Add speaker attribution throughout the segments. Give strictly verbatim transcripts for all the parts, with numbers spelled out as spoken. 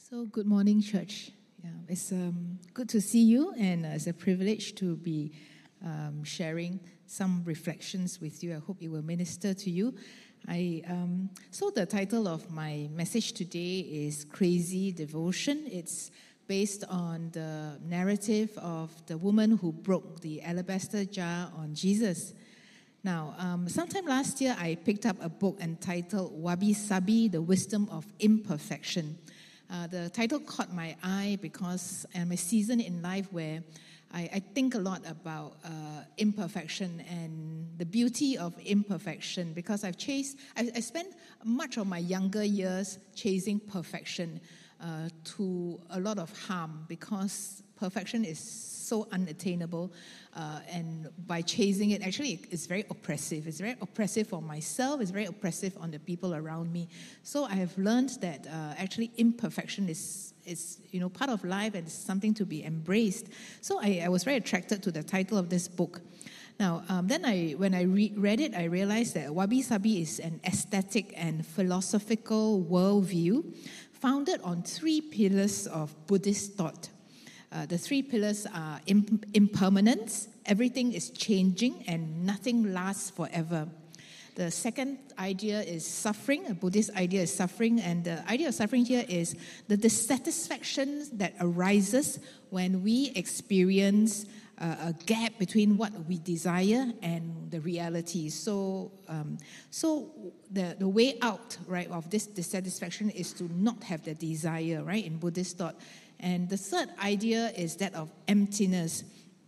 Speaker 1: So, good morning, church. Yeah, it's um, good to see you, and uh, it's a privilege to be um, sharing some reflections with you. I hope it will minister to you. I um, so the title of my message today is Crazy Devotion. It's based on the narrative of the woman who broke the alabaster jar on Jesus. Now, um, sometime last year, I picked up a book entitled Wabi Sabi, The Wisdom of Imperfection. Uh, the title caught my eye because I'm a season in life where I, I think a lot about uh, imperfection and the beauty of imperfection, because I've chased, I, I spent much of my younger years chasing perfection uh, to a lot of harm, because perfection is so unattainable, uh, and by chasing it, actually, it's very oppressive. It's very oppressive for myself. It's very oppressive on the people around me. So I have learned that uh, actually imperfection is, is you know, part of life, and it's something to be embraced. So I, I was very attracted to the title of this book. Now, um, then I, when I re- read it, I realized that Wabi Sabi is an aesthetic and philosophical worldview founded on three pillars of Buddhist thought. Uh, the three pillars are imp- impermanence, everything is changing, and nothing lasts forever. The second idea is suffering. A Buddhist idea is suffering, and the idea of suffering here is the dissatisfaction that arises when we experience uh, a gap between what we desire and the reality. So, um, so the, the way out, right, of this dissatisfaction is to not have the desire, right, in Buddhist thought. And the third idea is that of emptiness.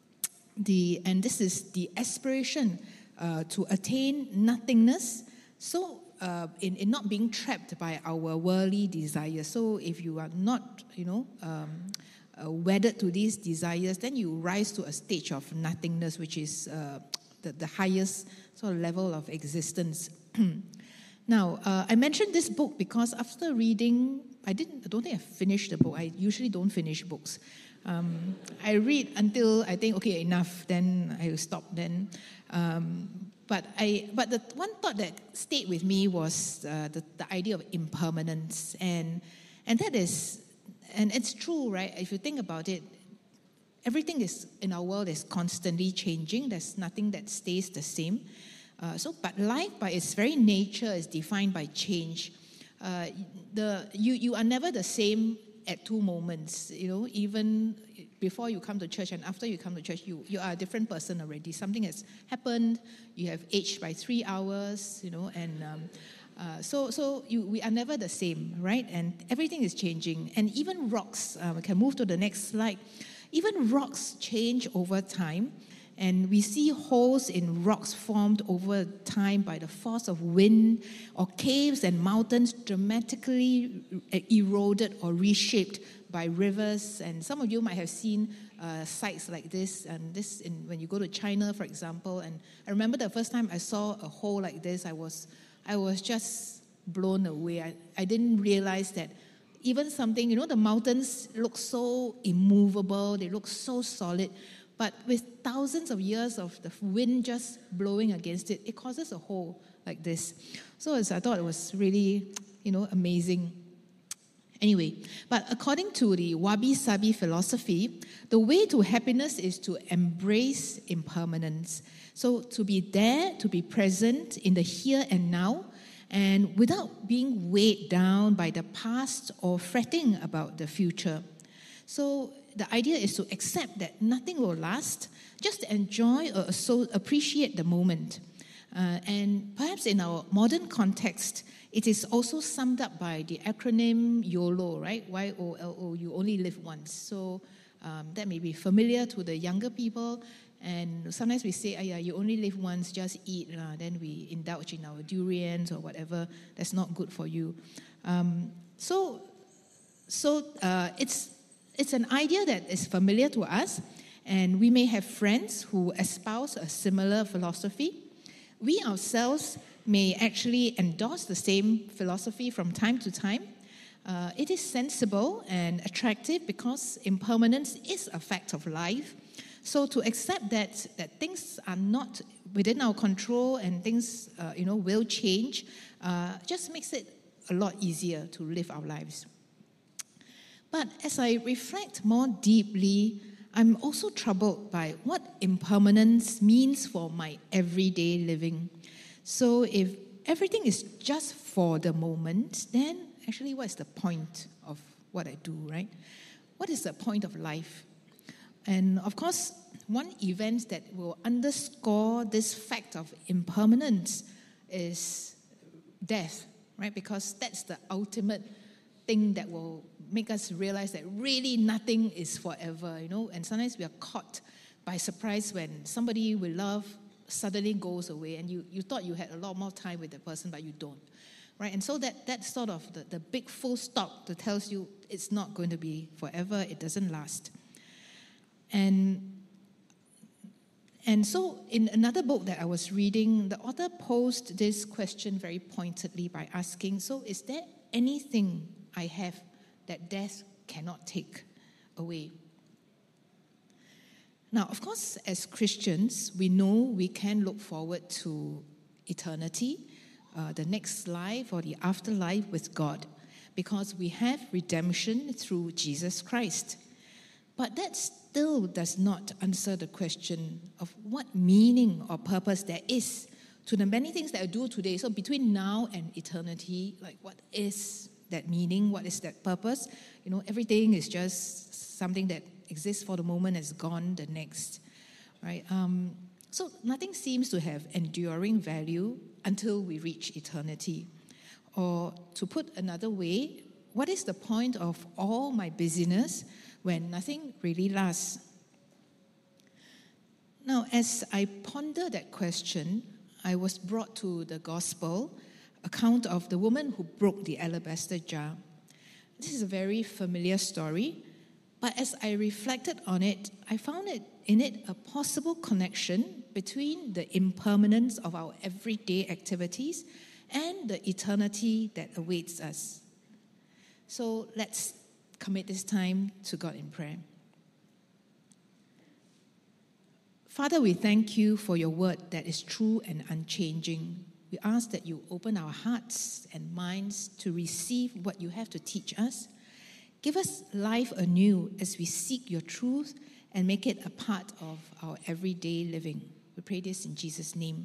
Speaker 1: The and this is the aspiration uh, to attain nothingness. So, uh, in, in not being trapped by our worldly desires. So, if you are not, you know, um, uh, wedded to these desires, then you rise to a stage of nothingness, which is uh, the, the highest sort of level of existence. Now, uh, I mentioned this book because after reading, I didn't. I don't think I finished the book. I usually don't finish books. Um, I read until I think, okay, enough. Then I will stop. Then, um, but I. But the one thought that stayed with me was uh, the the idea of impermanence, and and that is, and it's true, right? If you think about it, everything is in our world is constantly changing. There's nothing that stays the same. Uh, so, but life, by its very nature, is defined by change. Uh, the you you are never the same at two moments. You know, even before you come to church and after you come to church, you you are a different person already. Something has happened. You have aged by three hours. You know, and um, uh, so so you we are never the same, right? And everything is changing. And even rocks. Uh, we can move to the next slide. Even rocks change over time. And we see holes in rocks formed over time by the force of wind, or caves and mountains dramatically eroded or reshaped by rivers. And some of you might have seen uh, sites like this. And this, in, when you go to China, for example. And I remember the first time I saw a hole like this, I was, I was just blown away. I, I didn't realize that even something, you know, the mountains look so immovable. They look so solid. But with thousands of years of the wind just blowing against it, it causes a hole like this. So I thought it was really, you know, amazing. Anyway, but according to the Wabi Sabi philosophy, the way to happiness is to embrace impermanence. So to be there, to be present in the here and now, and without being weighed down by the past or fretting about the future. So the idea is to accept that nothing will last, just enjoy or so appreciate the moment. Uh, and perhaps in our modern context, it is also summed up by the acronym YOLO, right? Y O L O, you only live once. So um, that may be familiar to the younger people. And sometimes we say, oh, yeah, you only live once, just eat. Uh, then we indulge in our durians or whatever that's not good for you. Um, so so uh, it's It's an idea that is familiar to us, and we may have friends who espouse a similar philosophy. We ourselves may actually endorse the same philosophy from time to time. Uh, it is sensible and attractive because impermanence is a fact of life. So to accept that that things are not within our control and things, uh, you know, will change, uh, just makes it a lot easier to live our lives. But as I reflect more deeply, I'm also troubled by what impermanence means for my everyday living. So if everything is just for the moment, then actually what's the point of what I do, right? What is the point of life? And of course, one event that will underscore this fact of impermanence is death, right? Because that's the ultimate thing that will make us realize that really nothing is forever, you know. And sometimes we are caught by surprise when somebody we love suddenly goes away, and you, you thought you had a lot more time with the person, but you don't, right? And so that that's sort of the, the big full stop that tells you it's not going to be forever, it doesn't last. And and so in another book that I was reading, the author posed this question very pointedly by asking, so is there anything I have that death cannot take away? Now, of course, as Christians, we know we can look forward to eternity, uh, the next life or the afterlife with God, because we have redemption through Jesus Christ. But that still does not answer the question of what meaning or purpose there is to the many things that I do today. So between now and eternity, like what is that meaning? What is that purpose? You know, everything is just something that exists for the moment, is gone the next, right? Um, so nothing seems to have enduring value until we reach eternity. Or to put another way, what is the point of all my busyness when nothing really lasts? Now, as I ponder that question, I was brought to the gospel account of the woman who broke the alabaster jar. This is a very familiar story, but as I reflected on it, I found it in it a possible connection between the impermanence of our everyday activities and the eternity that awaits us. So let's commit this time to God in prayer. Father, we thank you for your word that is true and unchanging. We ask that you open our hearts and minds to receive what you have to teach us. Give us life anew as we seek your truth and make it a part of our everyday living. We pray this in Jesus' name.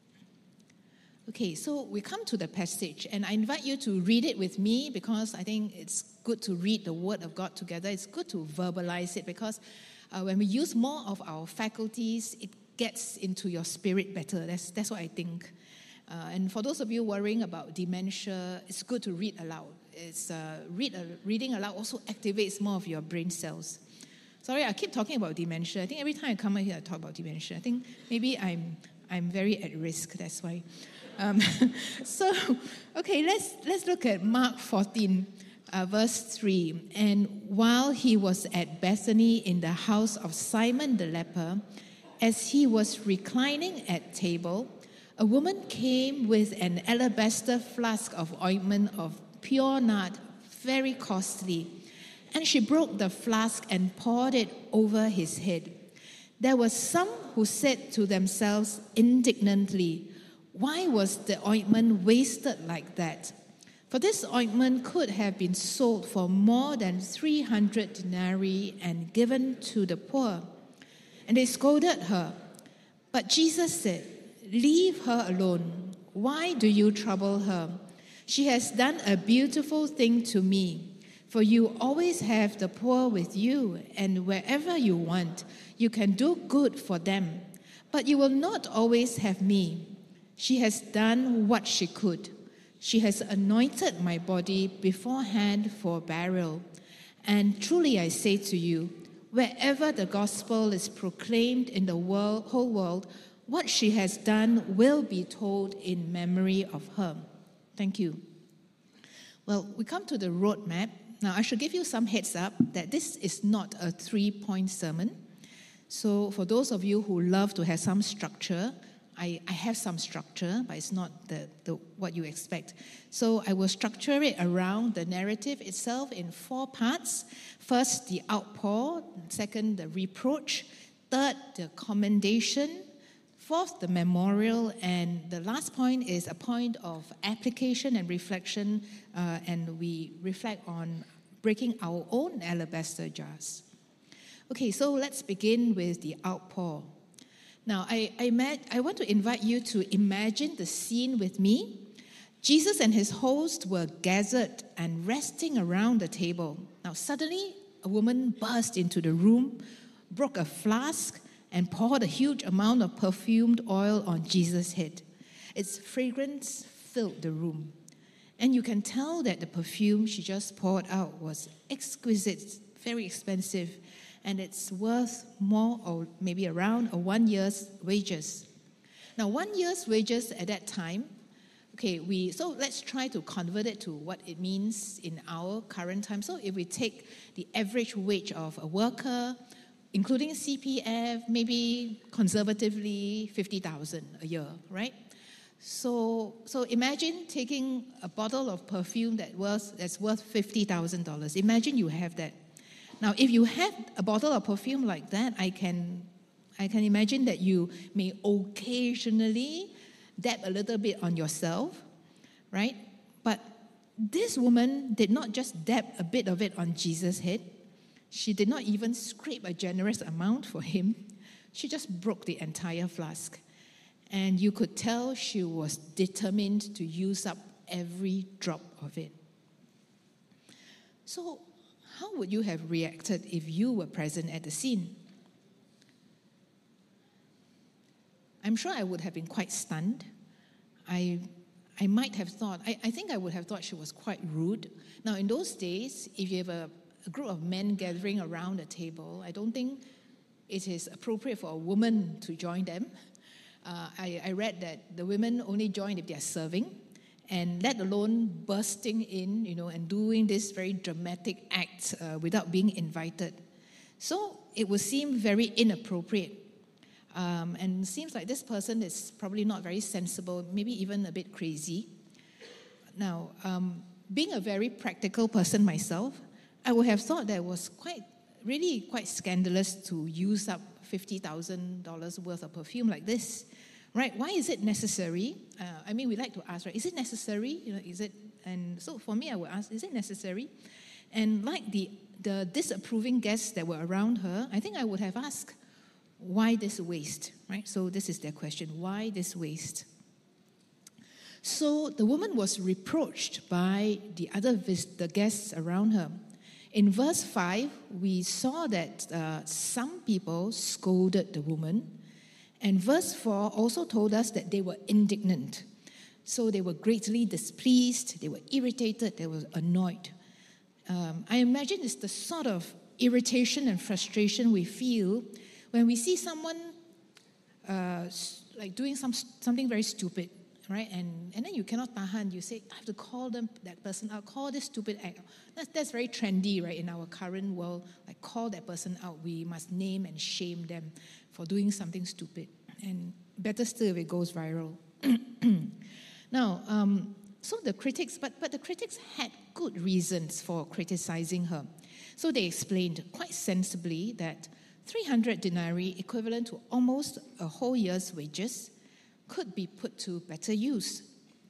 Speaker 1: Okay, so we come to the passage, and I invite you to read it with me because I think it's good to read the Word of God together. It's good to verbalize it because uh, when we use more of our faculties, it gets into your spirit better. That's, that's what I think. Uh, and for those of you worrying about dementia, it's good to read aloud. It's uh, read uh, reading aloud also activates more of your brain cells. Sorry, I keep talking about dementia. I think every time I come out here, I talk about dementia. I think maybe I'm I'm very at risk. That's why. Um, so, okay, let's let's look at Mark fourteen, uh, verse three. And while he was at Bethany in the house of Simon the leper, as he was reclining at table, a woman came with an alabaster flask of ointment of pure nard, very costly, and she broke the flask and poured it over his head. There were some who said to themselves indignantly, "Why was the ointment wasted like that? For this ointment could have been sold for more than three hundred denarii and given to the poor." And they scolded her. But Jesus said, "Leave her alone. Why do you trouble her? She has done a beautiful thing to me. For you always have the poor with you, and wherever you want, you can do good for them. But you will not always have me. She has done what she could. She has anointed my body beforehand for burial. And truly I say to you, wherever the gospel is proclaimed in the world, whole world, what she has done will be told in memory of her." Thank you. Well, we come to the roadmap. Now, I should give you some heads up that this is not a three-point sermon. So for those of you who love to have some structure, I, I have some structure, but it's not the, the what you expect. So I will structure it around the narrative itself in four parts. First, the outpour. Second, the reproach. Third, the commendation. Fourth, the memorial. And the last point is a point of application and reflection. Uh, and we reflect on breaking our own alabaster jars. Okay, so let's begin with the outpour. Now, I, I, met, I want to invite you to imagine the scene with me. Jesus and his host were gathered and resting around the table. Now, suddenly, a woman burst into the room, broke a flask, and poured a huge amount of perfumed oil on Jesus' head. Its fragrance filled the room. And you can tell that the perfume she just poured out was exquisite, very expensive, and it's worth more or maybe around a one year's wages. Now, one year's wages at that time, okay, we so let's try to convert it to what it means in our current time. So if we take the average wage of a worker, including C P F, maybe conservatively fifty thousand a year, right? So, so imagine taking a bottle of perfume that was that's worth fifty thousand dollars. Imagine you have that. Now, if you have a bottle of perfume like that, I can, I can imagine that you may occasionally dab a little bit on yourself, right? But this woman did not just dab a bit of it on Jesus' head. She did not even scrape a generous amount for him. She just broke the entire flask. And you could tell she was determined to use up every drop of it. So, how would you have reacted if you were present at the scene? I'm sure I would have been quite stunned. I, I might have thought, I, I think I would have thought she was quite rude. Now, in those days, if you have a, a group of men gathering around a table, I don't think it is appropriate for a woman to join them. Uh, I, I read that the women only join if they are serving, and let alone bursting in, you know, and doing this very dramatic act uh, without being invited. So it would seem very inappropriate. Um, and seems like this person is probably not very sensible, maybe even a bit crazy. Now, um, being a very practical person myself, I would have thought that it was quite, really quite scandalous to use up fifty thousand dollars worth of perfume like this. Right? Why is it necessary? Uh, I mean, we like to ask, right? Is it necessary? You know, is it? And so for me, I would ask, is it necessary? And like the the disapproving guests that were around her, I think I would have asked, why this waste? Right? So this is their question: why this waste? So the woman was reproached by the other vis- the guests around her. In verse five, we saw that uh, some people scolded the woman. And verse four also told us that they were indignant. So they were greatly displeased, they were irritated, they were annoyed. Um, I imagine it's the sort of irritation and frustration we feel when we see someone uh, like doing some something very stupid, right? And, and then you cannot tahan. You say, I have to call them, that person out, call this stupid act. That's, that's very trendy, right, in our current world. Like, call that person out. We must name and shame them for doing something stupid. And better still if it goes viral. Now, um, so the critics, but, but the critics had good reasons for criticizing her. So they explained quite sensibly that three hundred denarii, equivalent to almost a whole year's wages, could be put to better use.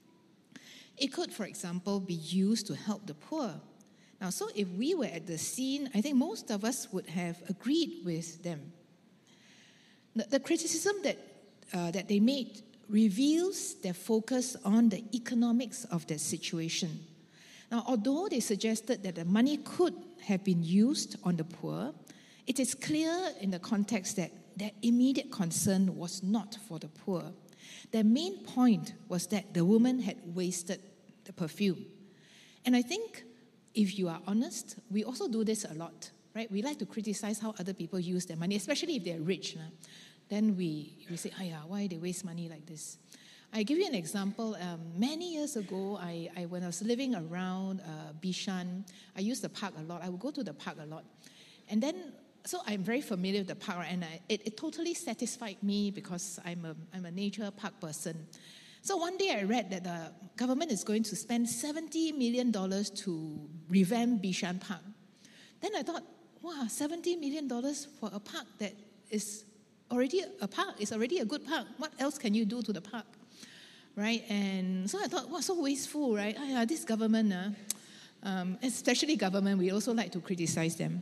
Speaker 1: It could, for example, be used to help the poor. Now, so if we were at the scene, I think most of us would have agreed with them. The, the criticism that, uh, that they made reveals their focus on the economics of that situation. Now, although they suggested that the money could have been used on the poor, it is clear in the context that their immediate concern was not for the poor. Their main point was that the woman had wasted the perfume. And I think, if you are honest, we also do this a lot, right? We like to criticize how other people use their money, especially if they're rich. Nah? Then we, we say, oh yeah, why they waste money like this? I give you an example. Um, many years ago, I, I when I was living around uh, Bishan, I used the park a lot. I would go to the park a lot. And then, so I'm very familiar with the park, and I, it, it totally satisfied me because I'm a, I'm a nature park person. So one day I read that the government is going to spend seventy million dollars to revamp Bishan Park. Then I thought, wow, seventy million dollars for a park that is already a park, is already a good park. What else can you do to the park? Right? And so I thought, wow, so wasteful, right? Oh, yeah, this government, uh, Um, especially government, we also like to criticize them.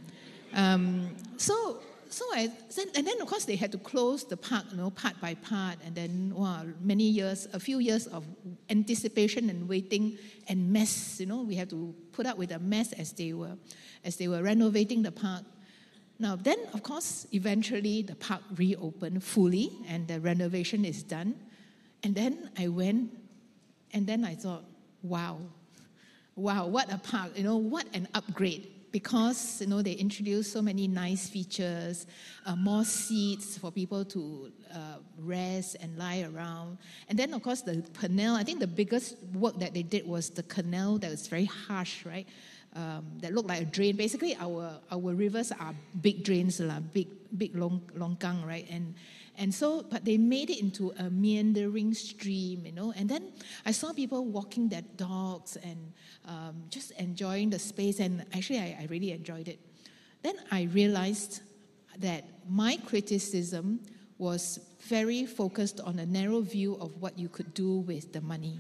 Speaker 1: Um, so, so I, and then of course they had to close the park, you know, part by part, and then wow, many years, a few years of anticipation and waiting and mess. You know, we had to put up with a mess as they were, as they were renovating the park. Now, then of course, eventually the park reopened fully, and the renovation is done. And then I went, and then I thought, wow. Wow, what a park, you know, what an upgrade. Because, you know, they introduced so many nice features, uh, more seats for people to uh, rest and lie around. And then, of course, the canal, I think the biggest work that they did was the canal that was very harsh, right? Um, that looked like a drain. Basically, our our rivers are big drains, la, big, big long, longkang, right? And And so, but they made it into a meandering stream, you know. And then I saw people walking their dogs and um, just enjoying the space. And actually, I, I really enjoyed it. Then I realized that my criticism was very focused on a narrow view of what you could do with the money.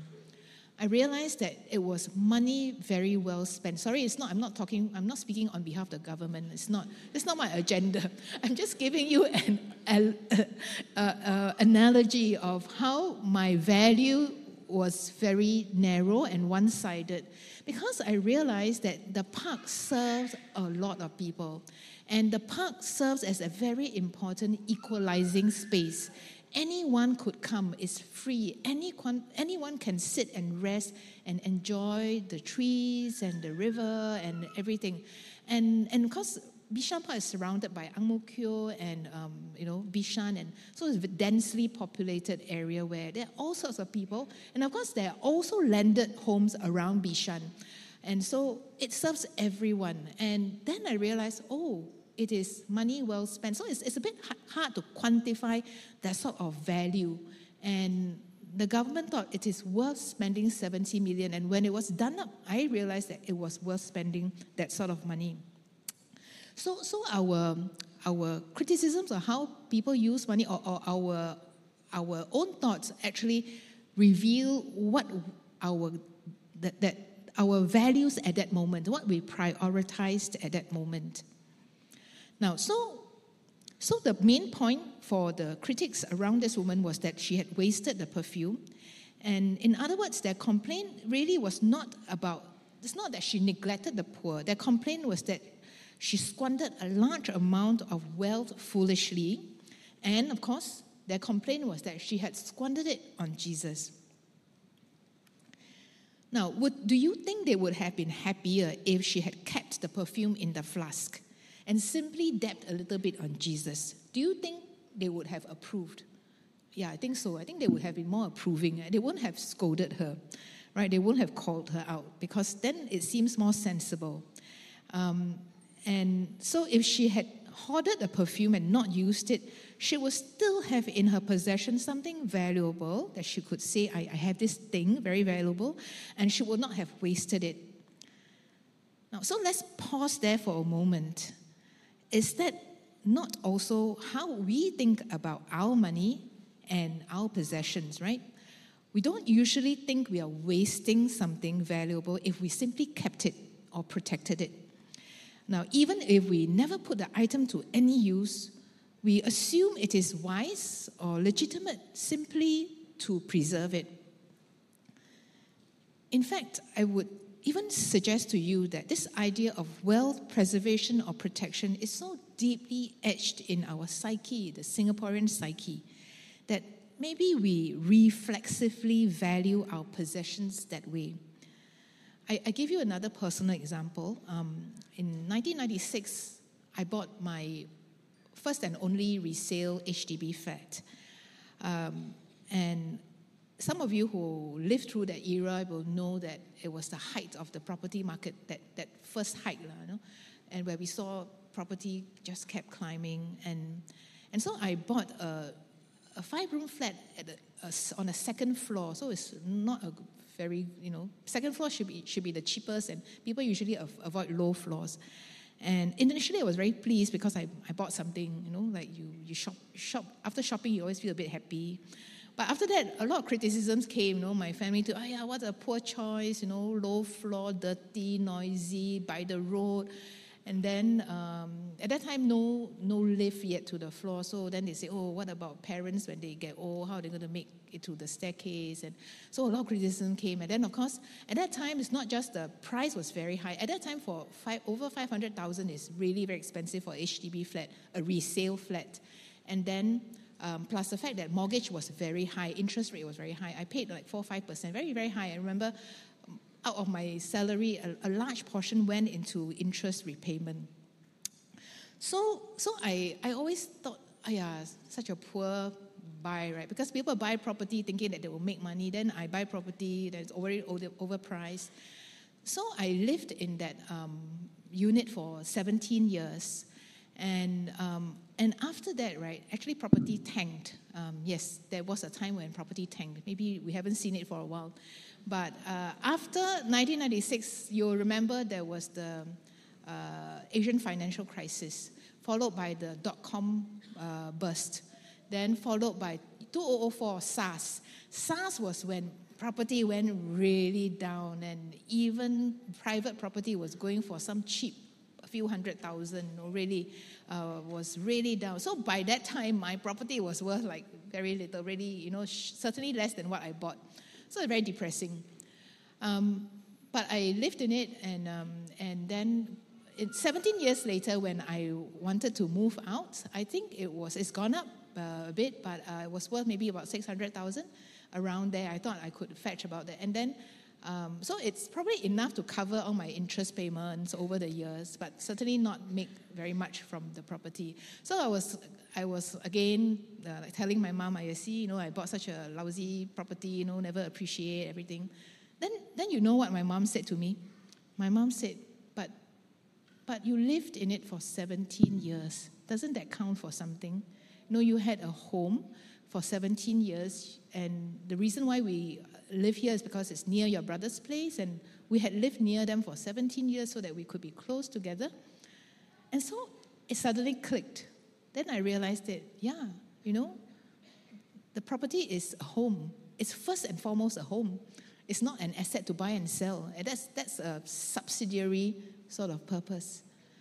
Speaker 1: I realized that it was money very well spent. Sorry, it's not. I'm not talking. I'm not speaking on behalf of the government. It's not. It's not my agenda. I'm just giving you an a, a, a analogy of how my value was very narrow and one-sided, because I realized that the park serves a lot of people, and the park serves as a very important equalizing space. Anyone could come, it's free. Anyone, anyone can sit and rest and enjoy the trees and the river and everything. And and of course, Bishan Park is surrounded by Ang Mo Kio and, um, you know, Bishan. And so it's a densely populated area where there are all sorts of people. And of course, there are also landed homes around Bishan. And so it serves everyone. And then I realized, oh, it is money well spent. So it's, it's a bit hard to quantify that sort of value. And the government thought it is worth spending seventy million. And when it was done up, I realized that it was worth spending that sort of money. So, so our our criticisms of how people use money, or, or our our own thoughts, actually reveal what our that, that our values at that moment, what we prioritized at that moment. Now, so, so the main point for the critics around this woman was that she had wasted the perfume. And in other words, their complaint really was not about, it's not that she neglected the poor. Their complaint was that she squandered a large amount of wealth foolishly. And, of course, their complaint was that she had squandered it on Jesus. Now, would, do you think they would have been happier if she had kept the perfume in the flask and simply dabbed a little bit on Jesus? Do you think they would have approved? Yeah, I think so. I think they would have been more approving. They wouldn't have scolded her, right? They wouldn't have called her out, because then it seems more sensible. Um, and so if she had hoarded the perfume and not used it, she would still have in her possession something valuable that she could say, I, I have this thing, very valuable, and she would not have wasted it. Now, so let's pause there for a moment. Is that not also how we think about our money and our possessions, right? We don't usually think we are wasting something valuable if we simply kept it or protected it. Now, even if we never put the item to any use, we assume it is wise or legitimate simply to preserve it. In fact, I would even suggest to you that this idea of wealth preservation or protection is so deeply etched in our psyche, the Singaporean psyche, that maybe we reflexively value our possessions that way. I, I give you another personal example. Um, in nineteen ninety-six, I bought my first and only resale H D B flat. Um, and some of you who lived through that era will know that it was the height of the property market, that, that first height, you know, and where we saw property just kept climbing. And and so I bought a, a five-room flat at a, a, on a second floor, so it's not a very, you know, second floor should be should be the cheapest, and people usually av- avoid low floors. And initially I was very pleased because I, I bought something, you know, like you, you shop, shop, after shopping you always feel a bit happy But after that, a lot of criticisms came, you know, my family to, oh yeah, what a poor choice, you know, low floor, dirty, noisy, by the road. And then um, at that time, no no lift yet to the floor. So then they say, oh, what about parents when they get old? How are they going to make it to the staircase? And so a lot of criticism came. And then, of course, at that time, it's not just the price was very high. At that time, for five, over five hundred thousand is really very expensive for H D B flat, a resale flat. And then um, plus the fact that mortgage was very high, interest rate was very high. I paid like four or five percent, very, very high. I remember out of my salary, a, a large portion went into interest repayment. So so I, I always thought, oh yeah, such a poor buy, right? Because people buy property thinking that they will make money. Then I buy property that's already over, overpriced. So I lived in that um, unit for seventeen years. And um, and after that, right, actually property tanked. Um, yes, there was a time when property tanked. Maybe we haven't seen it for a while. But uh, after nineteen ninety-six, you'll remember there was the uh, Asian financial crisis, followed by the dot-com uh, burst, then followed by two thousand four SARS. SARS was when property went really down, and even private property was going for some cheap, a few hundred thousand, really uh, was really down. So by that time, my property was worth like very little, really, you know, sh- certainly less than what I bought. So very depressing. Um, but I lived in it, and um, and then it, seventeen years later, when I wanted to move out, I think it was it's gone up uh, a bit, but uh, it was worth maybe about six hundred thousand around there. I thought I could fetch about that, and then um, so it's probably enough to cover all my interest payments over the years, but certainly not make very much from the property. So I was. I was, again, uh, like telling my mom, I see, you know, I bought such a lousy property, you know, never appreciate everything. Then then you know what my mom said to me? My mom said, but, but you lived in it for seventeen years. Doesn't that count for something? You know, you had a home for seventeen years, and the reason why we live here is because it's near your brother's place, and we had lived near them for seventeen years so that we could be close together. And so it suddenly clicked. Then I realized that, yeah, you know, the property is a home. It's first and foremost a home. It's not an asset to buy and sell. And that's that's a subsidiary sort of purpose.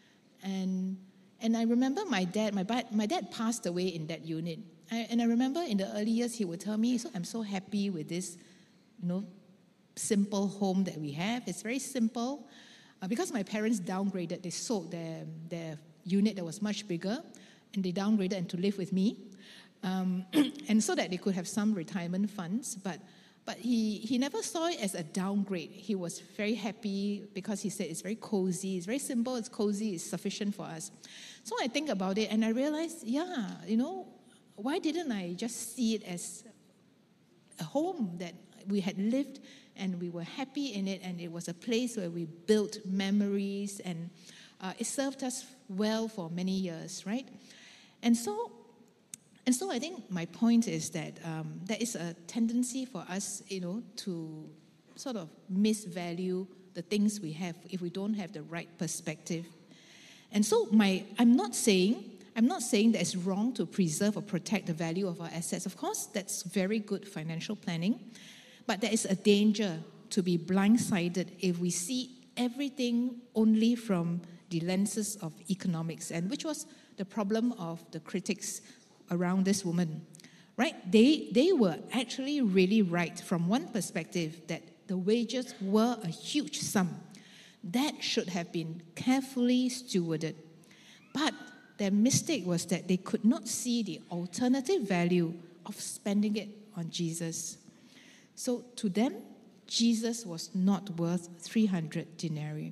Speaker 1: And and I remember my dad, my, my dad passed away in that unit. I, and I remember in the early years he would tell me, so I'm so happy with this, you know, simple home that we have. It's very simple. Uh, because my parents downgraded, they sold their, their unit that was much bigger, and they downgraded and to live with me, um, and so that they could have some retirement funds. But but he, he never saw it as a downgrade. He was very happy because he said it's very cozy, it's very simple, it's cozy, it's sufficient for us. So I think about it, and I realized, yeah, you know, why didn't I just see it as a home that we had lived and we were happy in it, and it was a place where we built memories, and uh, it served us well for many years, right? And so, and so I think my point is that um, there is a tendency for us, you know, to sort of misvalue the things we have if we don't have the right perspective. And so my, I'm not saying, I'm not saying that it's wrong to preserve or protect the value of our assets. Of course, that's very good financial planning, but there is a danger to be blindsided if we see everything only from the lenses of economics, and which was the problem of the critics around this woman, right? They they were actually really right from one perspective, that the wages were a huge sum that should have been carefully stewarded. But their mistake was that they could not see the alternative value of spending it on Jesus. So to them, Jesus was not worth three hundred denarii.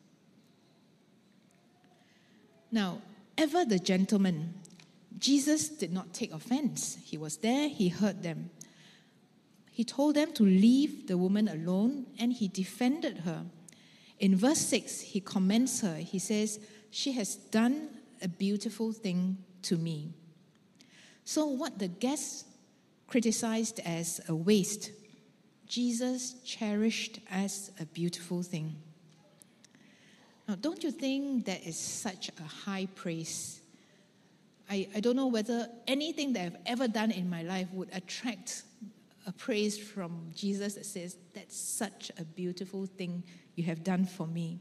Speaker 1: Now, ever the gentleman, Jesus did not take offense. He was there, he heard them. He told them to leave the woman alone, and he defended her. In verse six, he commends her. He says, she has done a beautiful thing to me. So what the guests criticized as a waste, Jesus cherished as a beautiful thing. Now, don't you think that is such a high praise? I, I don't know whether anything that I've ever done in my life would attract a praise from Jesus that says, that's such a beautiful thing you have done for me.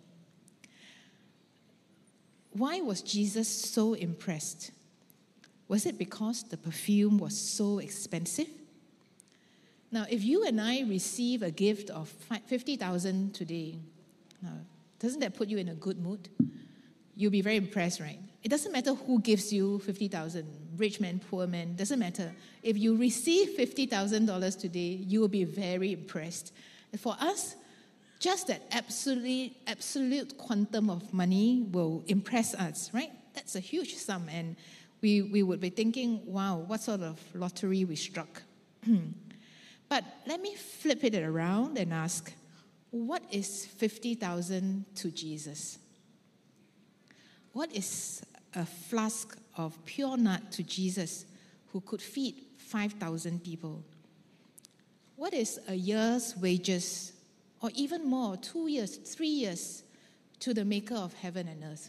Speaker 1: Why was Jesus so impressed? Was it because the perfume was so expensive? Now, if you and I receive a gift of fifty thousand today, now, doesn't that put you in a good mood? You'll be very impressed, right? It doesn't matter who gives you fifty thousand, rich man, poor man, doesn't matter. If you receive fifty thousand dollars today, you will be very impressed. And for us, just that absolutely, absolute quantum of money will impress us, right? That's a huge sum, and we, we would be thinking, wow, what sort of lottery we struck. But let me flip it around and ask, what is fifty thousand to Jesus? What is a flask of pure nard to Jesus who could feed five thousand people? What is a year's wages, or even more, two years, three years, to the maker of heaven and earth?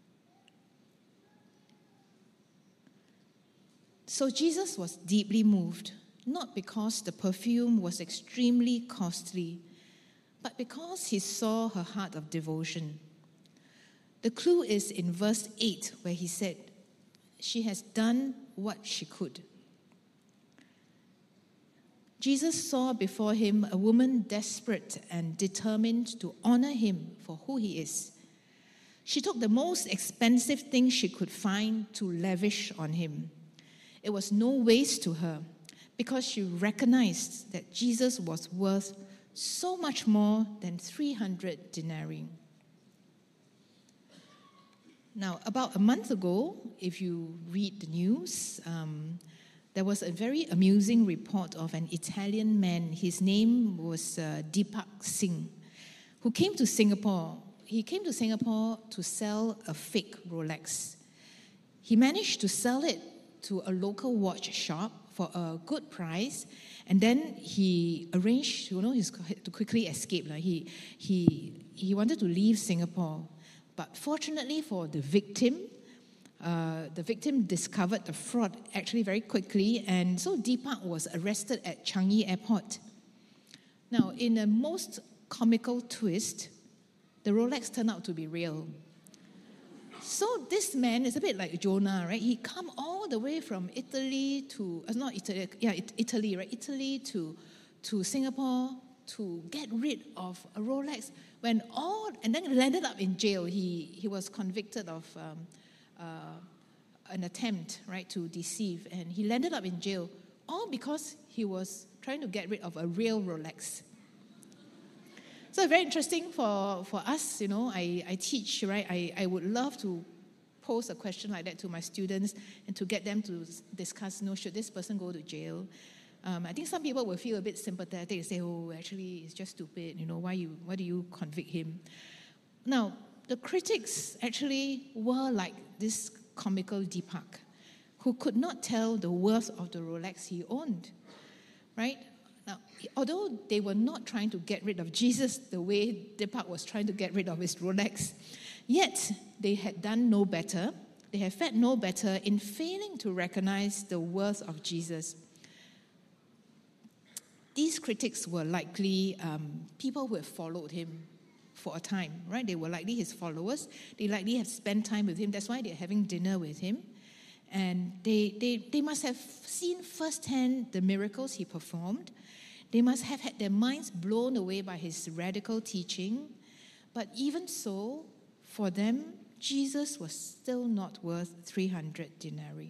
Speaker 1: So Jesus was deeply moved, not because the perfume was extremely costly, but because he saw her heart of devotion. The clue is in verse eight, where he said, she has done what she could. Jesus saw before him a woman desperate and determined to honor him for who he is. She took the most expensive thing she could find to lavish on him. It was no waste to her, because she recognized that Jesus was worth so much more than three hundred denarii. Now, about a month ago, if you read the news, um, there was a very amusing report of an Italian man. His name was uh, Deepak Singh, who came to Singapore. He came to Singapore to sell a fake Rolex. He managed to sell it to a local watch shop for a good price, and then he arranged, you know, his, to quickly escape. Like he, he, he wanted to leave Singapore. But fortunately for the victim, uh, the victim discovered the fraud actually very quickly, and so Deepak was arrested at Changi Airport. Now, in a most comical twist, the Rolex turned out to be real. So this man is a bit like Jonah, right? He come all the way from Italy to, uh, not Italy, yeah, Italy, right? Italy to, to Singapore to get rid of a Rolex. When all, and then landed up in jail. He he was convicted of um, uh, an attempt, right, to deceive, and he landed up in jail, all because he was trying to get rid of a real Rolex. So very interesting for, for us, you know, I, I teach, right, I, I would love to pose a question like that to my students and to get them to discuss, you know, should this person go to jail? Um, I think some people will feel a bit sympathetic and say, oh, actually, it's just stupid, you know, why you why do you convict him? Now, the critics actually were like this comical Deepak, who could not tell the worth of the Rolex he owned, right? Now, although they were not trying to get rid of Jesus the way Deepak was trying to get rid of his Rolex, yet they had done no better, they had fared no better in failing to recognize the worth of Jesus. These critics were likely um, people who have followed him for a time, right? They were likely his followers. They likely have spent time with him. That's why they're having dinner with him. And they, they, they must have seen firsthand the miracles he performed. They must have had their minds blown away by his radical teaching. But even so, for them, Jesus was still not worth three hundred denarii.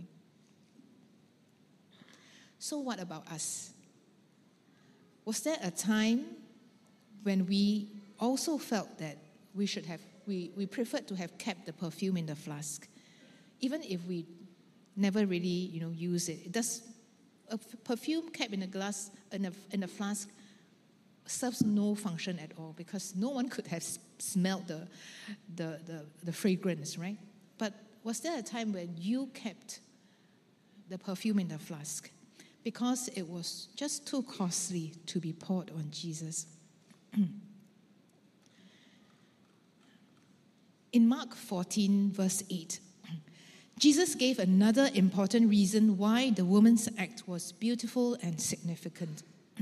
Speaker 1: So what about us? Was there a time when we also felt that we should have, we, we preferred to have kept the perfume in the flask, even if we never really, you know, use it? Does a perfume kept in a glass, in a, in a flask, serves no function at all, because no one could have smelled the, the, the, the fragrance, right? But was there a time when you kept the perfume in the flask because it was just too costly to be poured on Jesus? In Mark fourteen, verse eight, Jesus gave another important reason why the woman's act was beautiful and significant.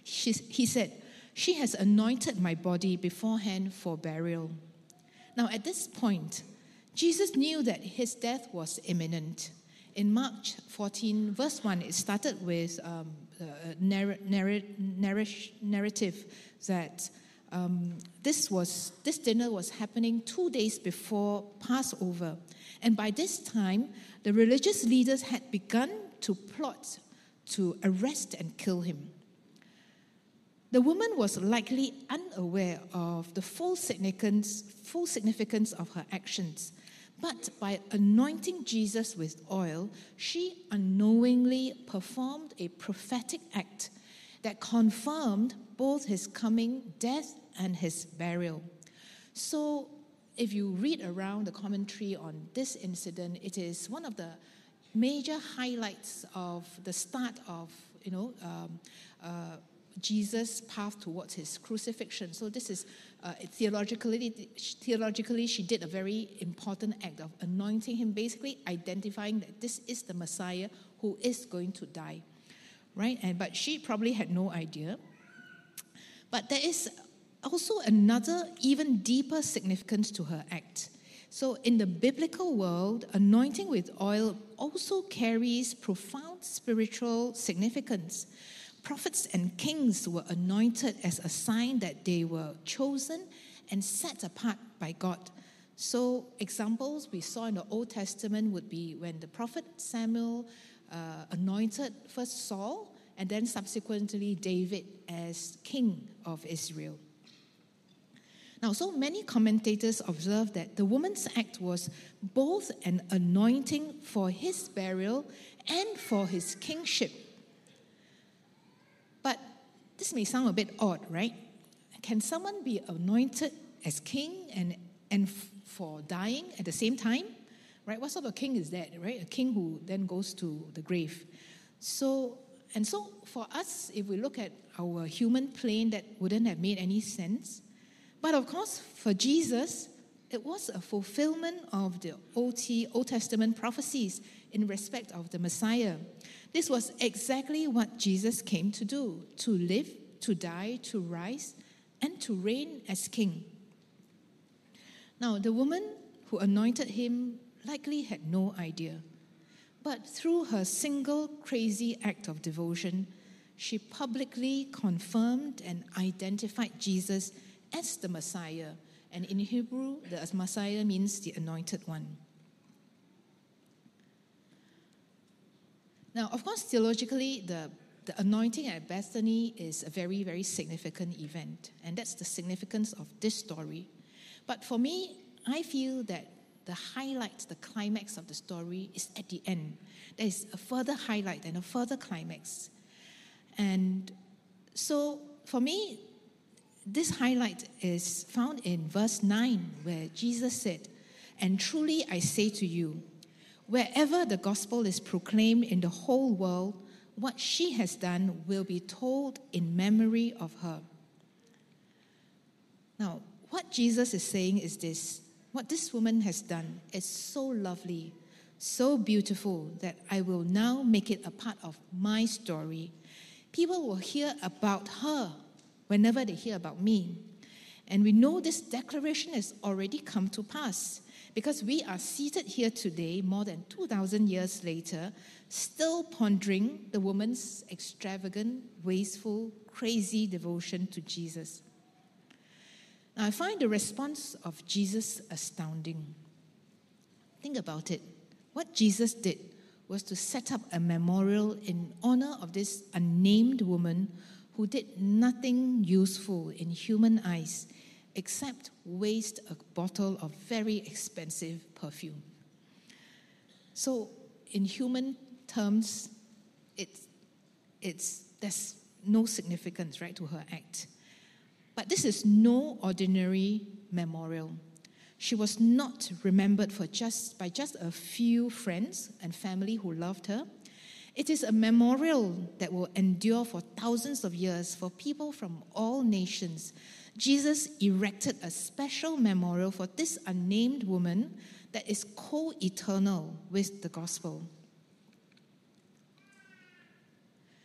Speaker 1: She, he said, "She has anointed my body beforehand for burial." Now, at this point, Jesus knew that his death was imminent. In Mark fourteen, verse one, it started with um, a narr- narr- narr- narrative that um, this was this dinner was happening two days before Passover. And by this time, the religious leaders had begun to plot to arrest and kill him. The woman was likely unaware of the full significance, full significance of her actions. But by anointing Jesus with oil, she unknowingly performed a prophetic act that confirmed both his coming death and his burial. So, if you read around the commentary on this incident, it is one of the major highlights of the start of, you know, um, uh, Jesus' path towards his crucifixion. So this is uh, theologically, theologically, she did a very important act of anointing him, basically identifying that this is the Messiah who is going to die, right? And but she probably had no idea. But there is also another, even deeper significance to her act. So in the biblical world, anointing with oil also carries profound spiritual significance. Prophets and kings were anointed as a sign that they were chosen and set apart by God. So examples we saw in the Old Testament would be when the prophet Samuel uh, anointed first Saul and then subsequently David as king of Israel. Now, so many commentators observe that the woman's act was both an anointing for his burial and for his kingship. But this may sound a bit odd, right? Can someone be anointed as king and, and f- for dying at the same time? Right? What sort of king is that, right? A king who then goes to the grave. So, and so for us, if we look at our human plane, that wouldn't have made any sense. But of course, for Jesus, it was a fulfillment of the Old Testament prophecies in respect of the Messiah. This was exactly what Jesus came to do, to live, to die, to rise, and to reign as king. Now, the woman who anointed him likely had no idea. But through her single crazy act of devotion, she publicly confirmed and identified Jesus as the Messiah. And in Hebrew, the Messiah means the anointed one. Now, of course, theologically, the, the anointing at Bethany is a very, very significant event. And that's the significance of this story. But for me, I feel that the highlight, the climax of the story is at the end. There is a further highlight and a further climax. And so, for me, this highlight is found in verse nine, where Jesus said, "And truly I say to you, wherever the gospel is proclaimed in the whole world, what she has done will be told in memory of her." Now, what Jesus is saying is this: what this woman has done is so lovely, so beautiful, that I will now make it a part of my story. People will hear about her whenever they hear about me. And we know this declaration has already come to pass, because we are seated here today, more than two thousand years later, still pondering the woman's extravagant, wasteful, crazy devotion to Jesus. Now, I find the response of Jesus astounding. Think about it. What Jesus did was to set up a memorial in honor of this unnamed woman who did nothing useful in human eyes except waste a bottle of very expensive perfume. So, in human terms, it's, it's, there's no significance, right, to her act. But this is no ordinary memorial. She was not remembered for just by just a few friends and family who loved her. It is a memorial that will endure for thousands of years for people from all nations. Jesus erected a special memorial for this unnamed woman that is co-eternal with the gospel. Now,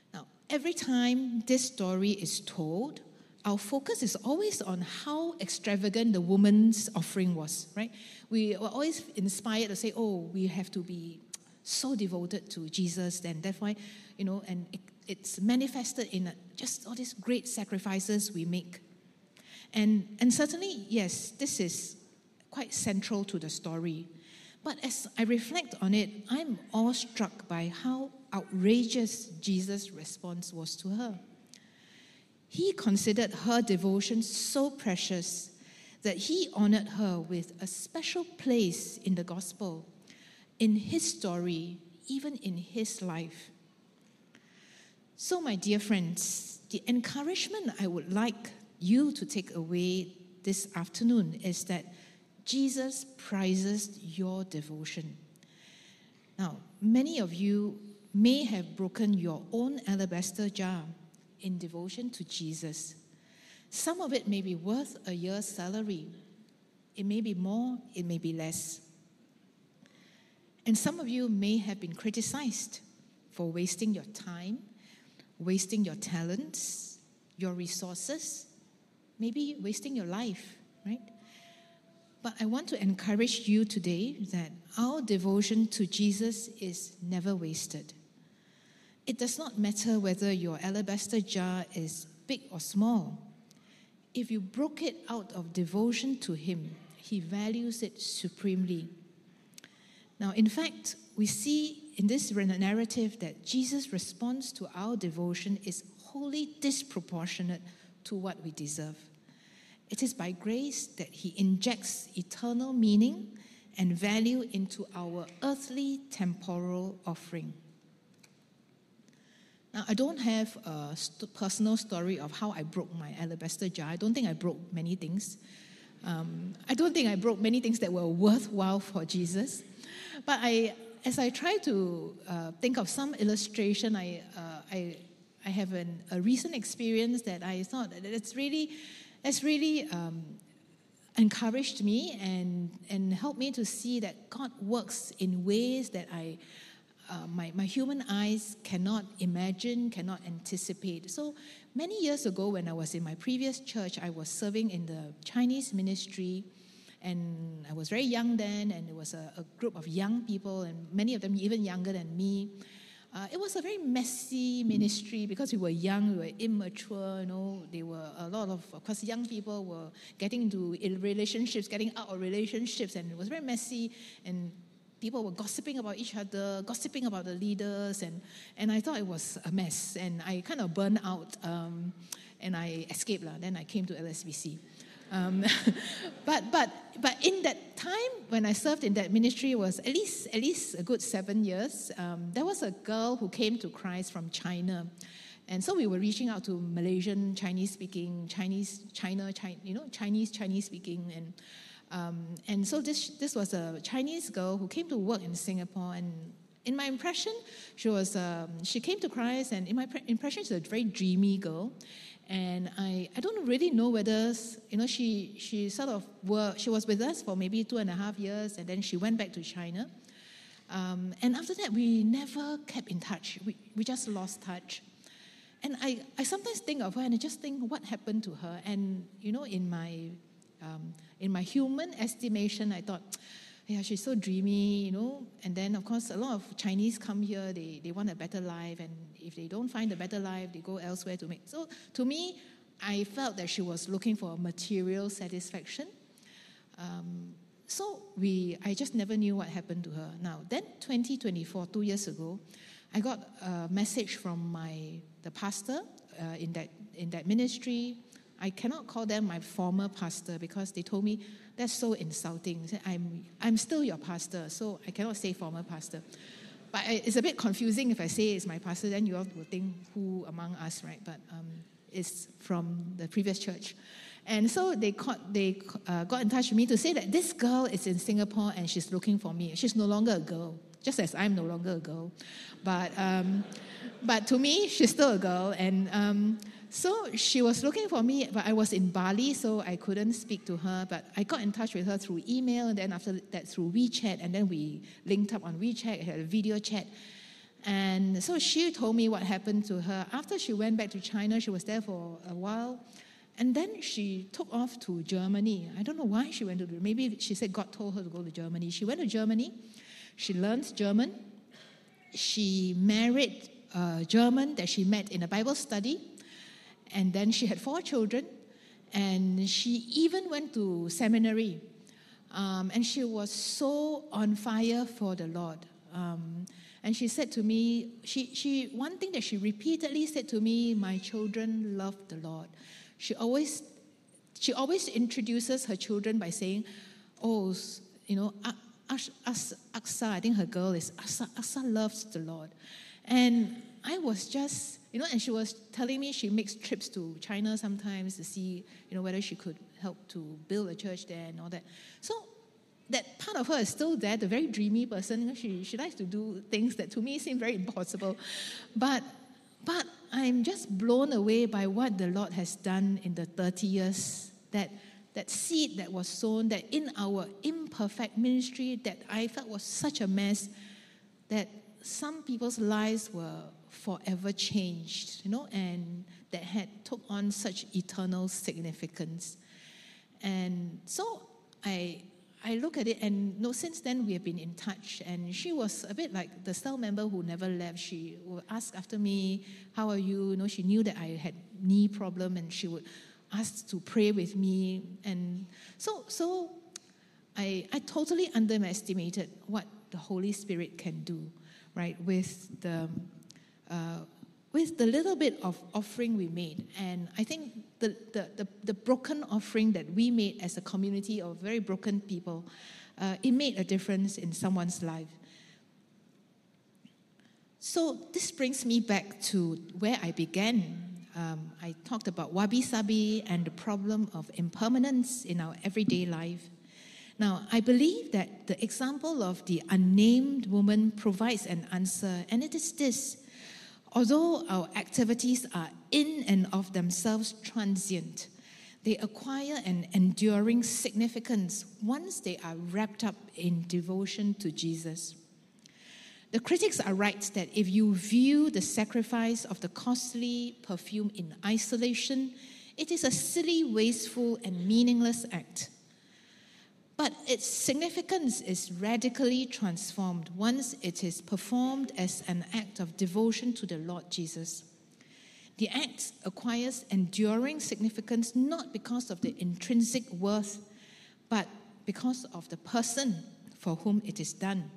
Speaker 1: every time this story is told, our focus is always on how extravagant the woman's offering was, right? We were always inspired to say, oh, we have to be so devoted to Jesus, and that's why, you know, and it, it's manifested in a, just all these great sacrifices we make. And, and certainly, yes, this is quite central to the story. But as I reflect on it, I'm awestruck by how outrageous Jesus' response was to her. He considered her devotion so precious that he honored her with a special place in the gospel, in his story, even in his life. So, my dear friends, the encouragement I would like you to take away this afternoon is that Jesus prizes your devotion. Now, many of you may have broken your own alabaster jar in devotion to Jesus. Some of it may be worth a year's salary. It may be more, it may be less. And some of you may have been criticized for wasting your time, wasting your talents, your resources, maybe wasting your life, right? But I want to encourage you today that our devotion to Jesus is never wasted. It does not matter whether your alabaster jar is big or small. If you broke it out of devotion to him, he values it supremely. Now, in fact, we see in this narrative that Jesus' response to our devotion is wholly disproportionate to what we deserve. It is by grace that he injects eternal meaning and value into our earthly temporal offering. Now, I don't have a st- personal story of how I broke my alabaster jar. I don't think I broke many things. Um, I don't think I broke many things that were worthwhile for Jesus. But I, as I try to uh, think of some illustration, I, uh, I, I have an, a recent experience that I thought that it's really, it's really um, encouraged me and and helped me to see that God works in ways that I, uh, my my human eyes cannot imagine, cannot anticipate. So many years ago, when I was in my previous church, I was serving in the Chinese ministry. And I was very young then, and it was a, a group of young people, and many of them even younger than me. Uh, it was a very messy ministry because we were young, we were immature, you know. They were a lot of, of course, young people were getting into relationships, getting out of relationships, and it was very messy, and people were gossiping about each other, gossiping about the leaders, and, and I thought it was a mess, and I kind of burned out, um, and I escaped. La. Then I came to L S B C. Um, but but but in that time when I served in that ministry was at least at least a good seven years. Um, there was a girl who came to Christ from China, and so we were reaching out to Malaysian Chinese speaking Chinese China, China you know Chinese Chinese speaking and um, and so this this was a Chinese girl who came to work in Singapore. And in my impression, she was um, she came to Christ, and in my pre- impression, she's a very dreamy girl. And I, I don't really know whether, you know, she she sort of were, she was with us for maybe two and a half years, and then she went back to China. Um, and after that, we never kept in touch. We we just lost touch. And I, I sometimes think of her, and I just think, what happened to her? And, you know, in my um, in my human estimation, I thought, yeah, she's so dreamy, you know. And then, of course, a lot of Chinese come here, they, they want a better life. And if they don't find a better life, they go elsewhere to make. So to me, I felt that she was looking for material satisfaction. Um, so we, I just never knew what happened to her. Now, then twenty twenty-four, two years ago, I got a message from my the pastor uh, in that in that ministry. I cannot call them my former pastor because they told me that's so insulting. They said, I'm I'm still your pastor, so I cannot say former pastor. But it's a bit confusing if I say it's my pastor, then you all will think who among us, right? But um, it's from the previous church. And so they caught, they uh, got in touch with me to say that this girl is in Singapore and she's looking for me. She's no longer a girl, just as I'm no longer a girl. But um, but to me, she's still a girl. And um, so she was looking for me, but I was in Bali, so I couldn't speak to her. But I got in touch with her through email, and then after that through WeChat, and then we linked up on WeChat, had a video chat. And so she told me what happened to her. After she went back to China, she was there for a while. And then she took off to Germany. I don't know why she went to, maybe she said God told her to go to Germany. She went to Germany. She learned German. She married a German that she met in a Bible study. And then she had four children. And she even went to seminary. Um, and she was so on fire for the Lord. Um, and she said to me, she, she one thing that she repeatedly said to me, my children love the Lord. She always, she always introduces her children by saying, oh, you know, Aksa, I think her girl is, Aksa, Aksa loves the Lord. And I was just, you know, and she was telling me she makes trips to China sometimes to see, you know, whether she could help to build a church there and all that. So that part of her is still there, the very dreamy person. She, she likes to do things that to me seem very impossible. But, but I'm just blown away by what the Lord has done in the thirty years, that that seed that was sown, that in our imperfect ministry that I felt was such a mess, that some people's lives were forever changed, you know, and that had took on such eternal significance. And so I I look at it, and you know, since then we have been in touch. And she was a bit like the cell member who never left. She would ask after me, how are you? You know, she knew that I had knee problem, and she would ask to pray with me. And so so I I totally underestimated what the Holy Spirit can do, right, with the uh, with the little bit of offering we made. And I think the, the, the, the broken offering that we made as a community of very broken people, uh, it made a difference in someone's life. So this brings me back to where I began. Um, I talked about wabi-sabi and the problem of impermanence in our everyday life. Now, I believe that the example of the unnamed woman provides an answer, and it is this. Although our activities are in and of themselves transient, they acquire an enduring significance once they are wrapped up in devotion to Jesus. The critics are right that if you view the sacrifice of the costly perfume in isolation, it is a silly, wasteful, and meaningless act. But its significance is radically transformed once it is performed as an act of devotion to the Lord Jesus. The act acquires enduring significance not because of the intrinsic worth, but because of the person for whom it is done.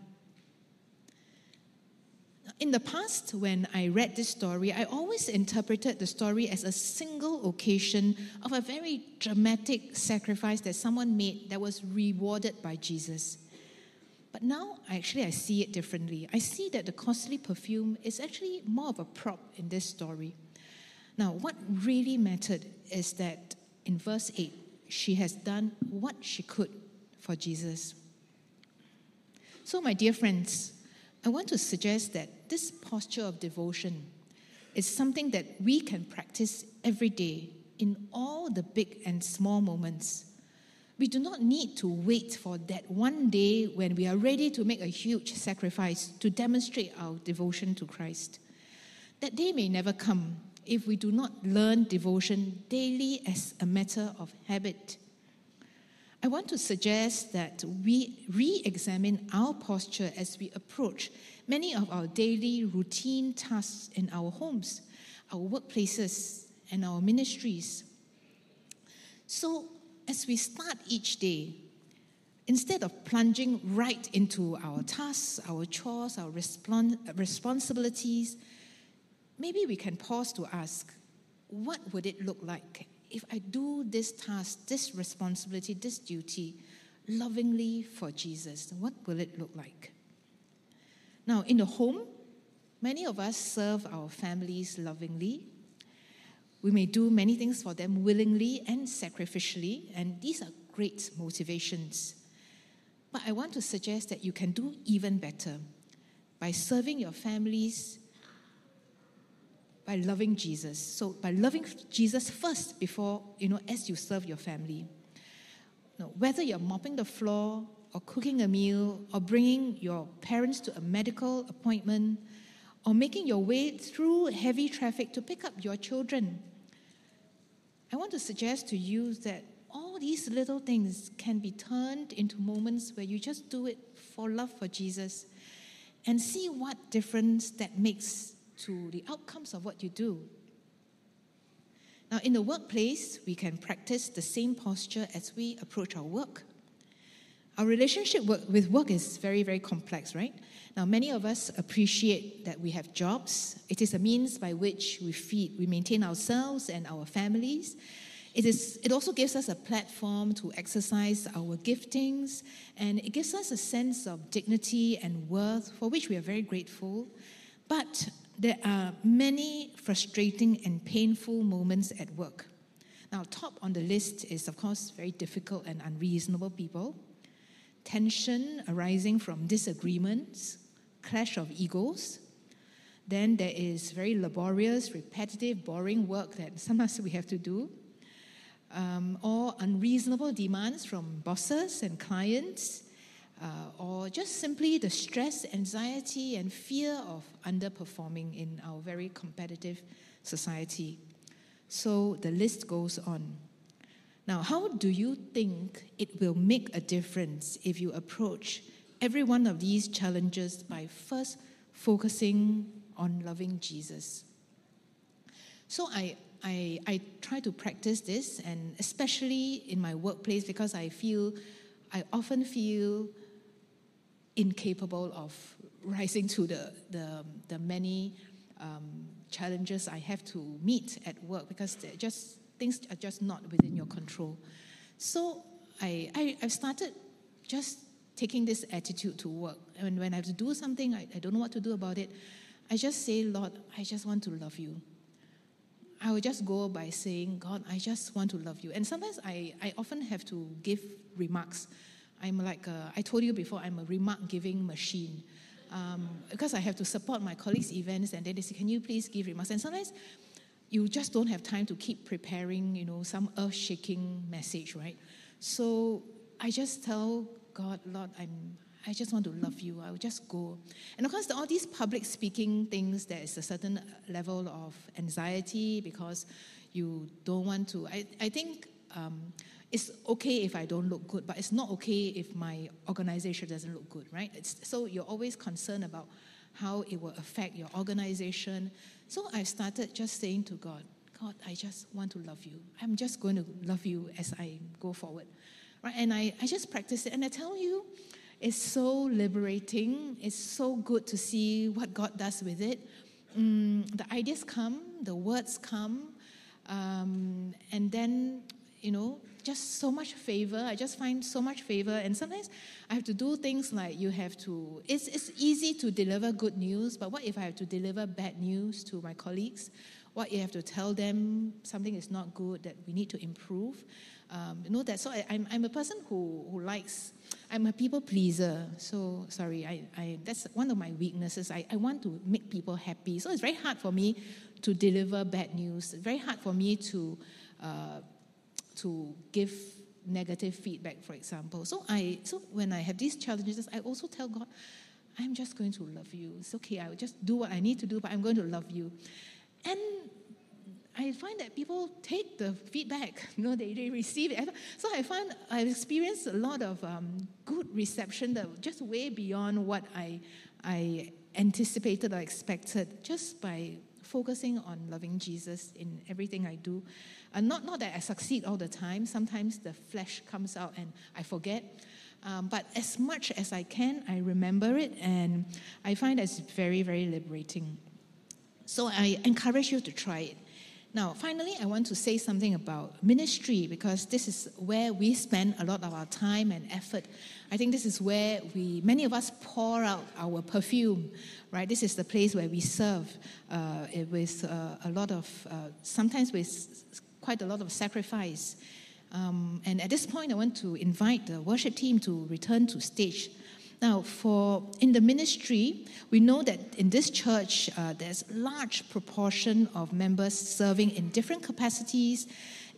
Speaker 1: In the past, when I read this story, I always interpreted the story as a single occasion of a very dramatic sacrifice that someone made that was rewarded by Jesus. But now, actually, I see it differently. I see that the costly perfume is actually more of a prop in this story. Now, what really mattered is that in verse eight, she has done what she could for Jesus. So, my dear friends, I want to suggest that this posture of devotion is something that we can practice every day in all the big and small moments. We do not need to wait for that one day when we are ready to make a huge sacrifice to demonstrate our devotion to Christ. That day may never come if we do not learn devotion daily as a matter of habit. I want to suggest that we re-examine our posture as we approach many of our daily routine tasks in our homes, our workplaces, and our ministries. So, as we start each day, instead of plunging right into our tasks, our chores, our respons- responsibilities, maybe we can pause to ask, what would it look like if I do this task, this responsibility, this duty, lovingly for Jesus? What will it look like? Now, in the home, many of us serve our families lovingly. We may do many things for them willingly and sacrificially, and these are great motivations. But I want to suggest that you can do even better by serving your families by loving Jesus. So by loving Jesus first before, you know, as you serve your family. You know, whether you're mopping the floor or cooking a meal or bringing your parents to a medical appointment or making your way through heavy traffic to pick up your children. I want to suggest to you that all these little things can be turned into moments where you just do it for love for Jesus and see what difference that makes to the outcomes of what you do. Now, in the workplace, we can practice the same posture as we approach our work. Our relationship with work is very, very complex, right? Now, many of us appreciate that we have jobs. It is a means by which we feed, we maintain ourselves and our families. It is. It also gives us a platform to exercise our giftings, and it gives us a sense of dignity and worth for which we are very grateful. But there are many frustrating and painful moments at work. Now, top on the list is, of course, very difficult and unreasonable people, tension arising from disagreements, clash of egos. Then there is very laborious, repetitive, boring work that sometimes we have to do, um, or unreasonable demands from bosses and clients, uh, or just simply the stress, anxiety, and fear of underperforming in our very competitive society. So the list goes on. Now, how do you think it will make a difference if you approach every one of these challenges by first focusing on loving Jesus? So I, I, I try to practice this, and especially in my workplace, because I feel, I often feel incapable of rising to the, the, the many um, challenges I have to meet at work, because they're just things are just not within your control. So I, I, I've started just taking this attitude to work. And when I have to do something, I, I don't know what to do about it, I just say, Lord, I just want to love you. I will just go by saying, God, I just want to love you. And sometimes I, I often have to give remarks. I'm like, a, I told you before, I'm a remark-giving machine. Um, because I have to support my colleagues' events, and then they say, can you please give remarks? And sometimes you just don't have time to keep preparing, you know, some earth-shaking message, right? So I just tell God, Lord, I'm, I just want to love you. I will just go. And of course, all these public speaking things, there is a certain level of anxiety because you don't want to. I, I think um, it's okay if I don't look good, but it's not okay if my organization doesn't look good, right? It's, so you're always concerned about how it will affect your organization. So I started just saying to God, God, I just want to love you. I'm just going to love you as I go forward. Right? And I, I just practice it. And I tell you, it's so liberating. It's so good to see what God does with it. Mm, the ideas come, the words come, um, and then, you know, just so much favor. I just find so much favor. And sometimes I have to do things like you have to, it's, it's easy to deliver good news, but what if I have to deliver bad news to my colleagues? What if you have to tell them something is not good, that we need to improve? Um, you know that. So I, I'm, I'm a person who, who likes, I'm a people pleaser. So, sorry, I, I, that's one of my weaknesses. I, I want to make people happy. So it's very hard for me to deliver bad news. It's very hard for me to... Uh, to give negative feedback, for example. So I, so when I have these challenges, I also tell God, I'm just going to love you. It's okay, I will just do what I need to do, but I'm going to love you. And I find that people take the feedback, you know, they, they receive it. So I find I've experienced a lot of um, good reception that just way beyond what I, I anticipated or expected, just by focusing on loving Jesus in everything I do. And not, not that I succeed all the time. Sometimes the flesh comes out and I forget. Um, but as much as I can, I remember it, and I find that it's very, very liberating. So I encourage you to try it. Now, finally, I want to say something about ministry, because this is where we spend a lot of our time and effort. I think this is where we, many of us pour out our perfume, right? This is the place where we serve uh, with uh, a lot of, uh, sometimes with quite a lot of sacrifice. Um, and at this point, I want to invite the worship team to return to stage. Now, for in the ministry, we know that in this church, uh, there's a large proportion of members serving in different capacities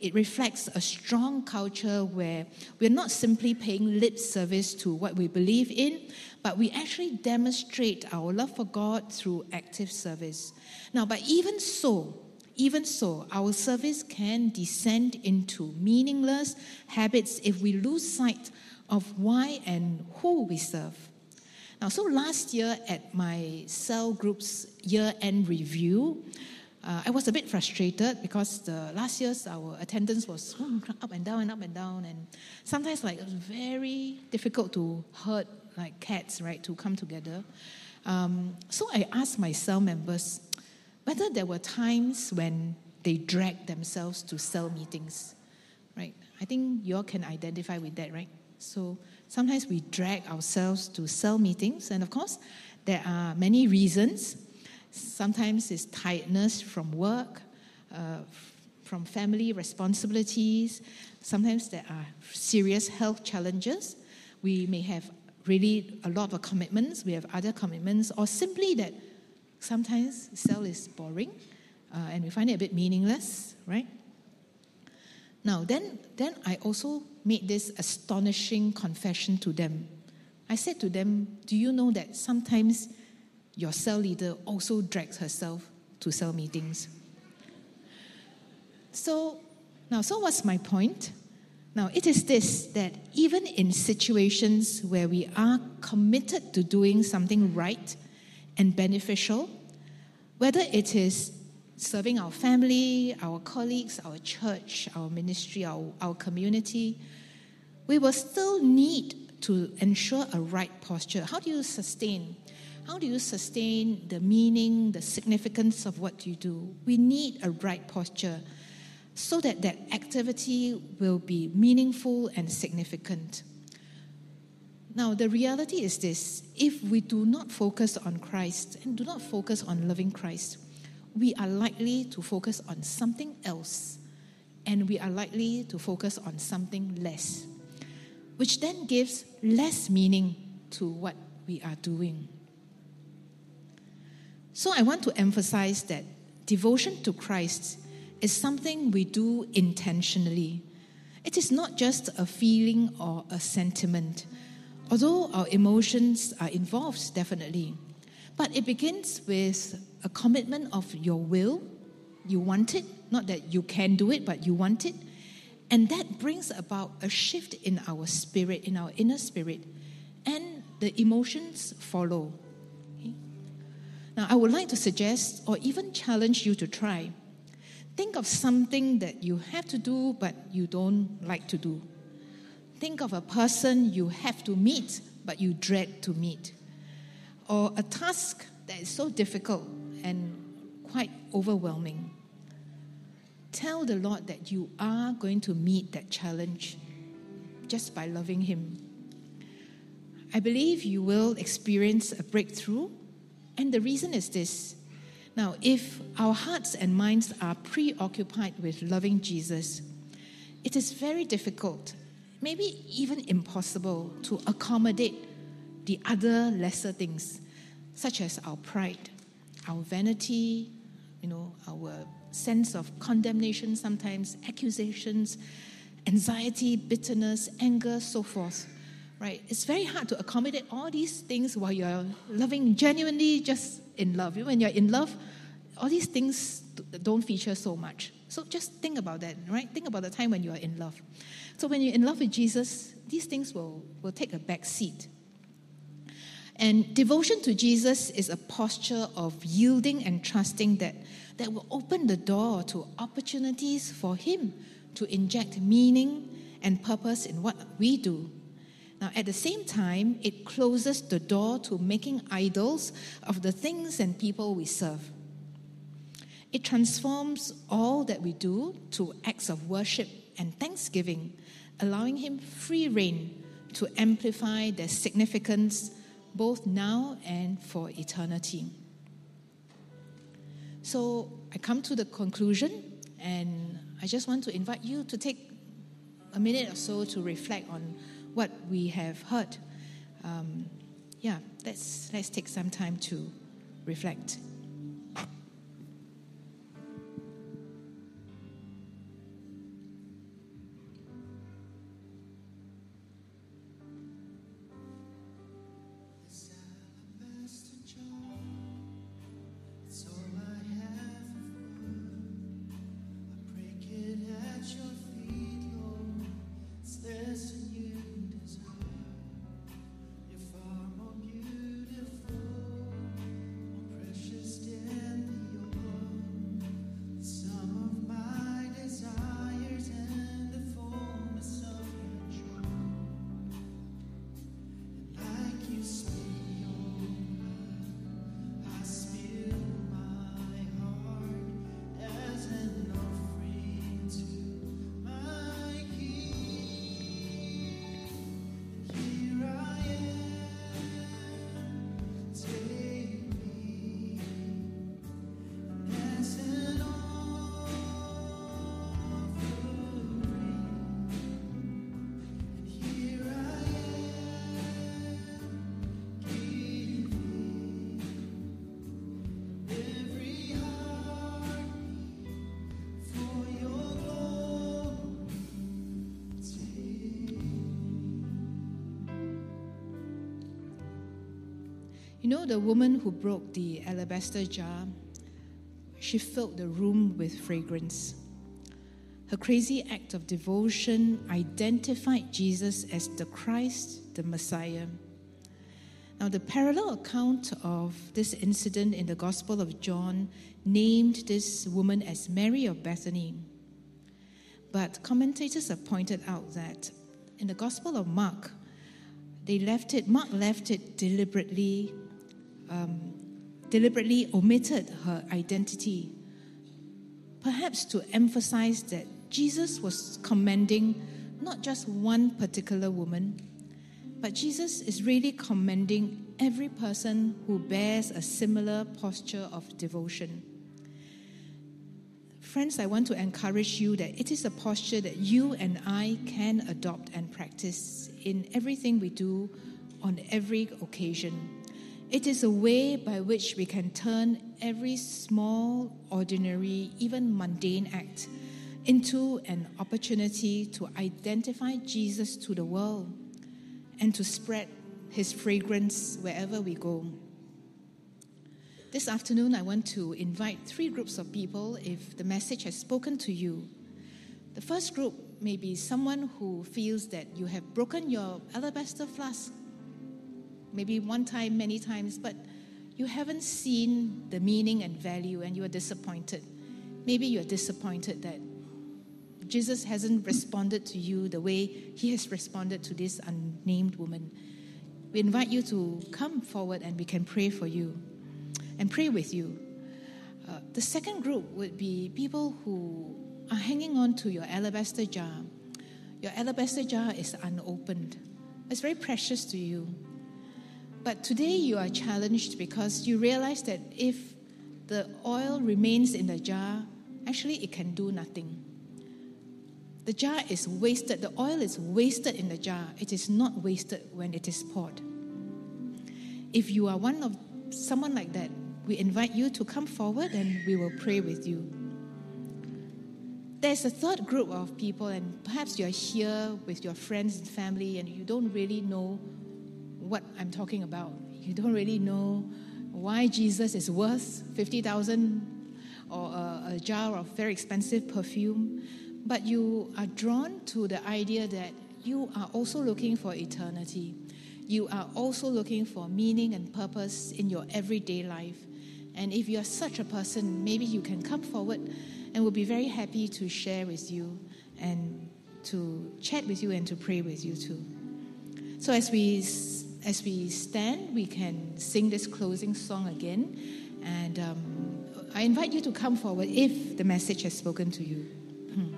Speaker 1: it reflects a strong culture where we're not simply paying lip service to what we believe in, but we actually demonstrate our love for God through active service. Now, but even so, even so, our service can descend into meaningless habits if we lose sight of why and who we serve. Now, so last year at my cell group's year-end review, Uh, I was a bit frustrated because the last year's our attendance was up and down and up and down, and sometimes like it was very difficult to herd like cats, right, to come together. Um, so I asked my cell members whether there were times when they dragged themselves to cell meetings, right? I think you all can identify with that, right? So sometimes we drag ourselves to cell meetings, and of course there are many reasons. Sometimes it's tiredness from work, uh, from family responsibilities. Sometimes there are serious health challenges. We may have really a lot of commitments. We have other commitments, or simply that sometimes cell is boring, uh, and we find it a bit meaningless, right? Now, then, then I also made this astonishing confession to them. I said to them, do you know that sometimes your cell leader also drags herself to cell meetings? So, now, so what's my point? Now, it is this, that even in situations where we are committed to doing something right and beneficial, whether it is serving our family, our colleagues, our church, our ministry, our, our community, we will still need to ensure a right posture. How do you sustain How do you sustain the meaning, the significance of what you do? We need a right posture so that that activity will be meaningful and significant. Now, the reality is this: if we do not focus on Christ and do not focus on loving Christ, we are likely to focus on something else, and we are likely to focus on something less, which then gives less meaning to what we are doing. So I want to emphasize that devotion to Christ is something we do intentionally. It is not just a feeling or a sentiment, although our emotions are involved, definitely. But it begins with a commitment of your will. You want it, not that you can do it, but you want it. And that brings about a shift in our spirit, in our inner spirit, and the emotions follow. Now, I would like to suggest or even challenge you to try. Think of something that you have to do but you don't like to do. Think of a person you have to meet but you dread to meet. Or a task that is so difficult and quite overwhelming. Tell the Lord that you are going to meet that challenge just by loving Him. I believe you will experience a breakthrough. And the reason is this. Now, if our hearts and minds are preoccupied with loving Jesus, it is very difficult, maybe even impossible, to accommodate the other lesser things, such as our pride, our vanity, you know, our sense of condemnation sometimes, accusations, anxiety, bitterness, anger, so forth. Right? It's very hard to accommodate all these things while you're loving, genuinely just in love. When you're in love, all these things don't feature so much. So just think about that, right? Think about the time when you're in love. So when you're in love with Jesus, these things will, will take a back seat. And devotion to Jesus is a posture of yielding and trusting that, that will open the door to opportunities for Him to inject meaning and purpose in what we do. Now, at the same time, it closes the door to making idols of the things and people we serve. It transforms all that we do to acts of worship and thanksgiving, allowing Him free rein to amplify their significance both now and for eternity. So I come to the conclusion, and I just want to invite you to take a minute or so to reflect on what we have heard. Um, yeah, let's let's take some time to reflect. You know, the woman who broke the alabaster jar, she filled the room with fragrance. Her crazy act of devotion identified Jesus as the Christ, the Messiah. Now, the parallel account of this incident in the Gospel of John named this woman as Mary of Bethany. But commentators have pointed out that in the Gospel of Mark, they left it, Mark left it deliberately, um, deliberately omitted her identity, perhaps to emphasize that Jesus was commending not just one particular woman, but Jesus is really commending every person who bears a similar posture of devotion. Friends, I want to encourage you that it is a posture that you and I can adopt and practice in everything we do on every occasion. It is a way by which we can turn every small, ordinary, even mundane act into an opportunity to identify Jesus to the world and to spread his fragrance wherever we go. This afternoon, I want to invite three groups of people if the message has spoken to you. The first group may be someone who feels that you have broken your alabaster flask, maybe one time, many times, but you haven't seen the meaning and value and you are disappointed. Maybe you are disappointed that Jesus hasn't responded to you the way he has responded to this unnamed woman. We invite you to come forward and we can pray for you and pray with you. Uh, the second group would be people who are hanging on to your alabaster jar. Your alabaster jar is unopened. It's very precious to you. But today you are challenged because you realize that if the oil remains in the jar, actually it can do nothing. The jar is wasted. The oil is wasted in the jar. It is not wasted when it is poured. If you are one of someone like that, we invite you to come forward and we will pray with you. There's a third group of people, and perhaps you're here with your friends and family and you don't really know what I'm talking about. You don't really know why Jesus is worth fifty thousand or a, a jar of very expensive perfume. But you are drawn to the idea that you are also looking for eternity. You are also looking for meaning and purpose in your everyday life. And if you are such a person, maybe you can come forward and we'll be very happy to share with you and to chat with you and to pray with you too. So as we as we stand, we can sing this closing song again. And um, I invite you to come forward if the message has spoken to you. Hmm.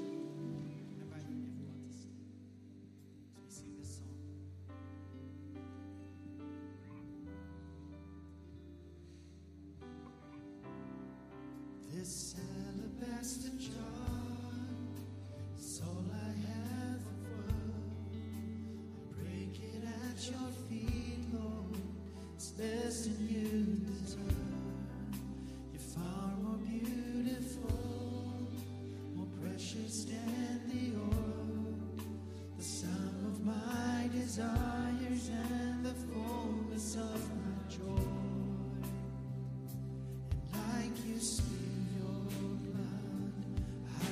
Speaker 2: This alabaster jar is all I have of worth. I break it at your feet, Lord. It's best in you to turn. You're far more beautiful, more precious than the oil, the sum of my desires and the fullness of my joy. And like you, spirit,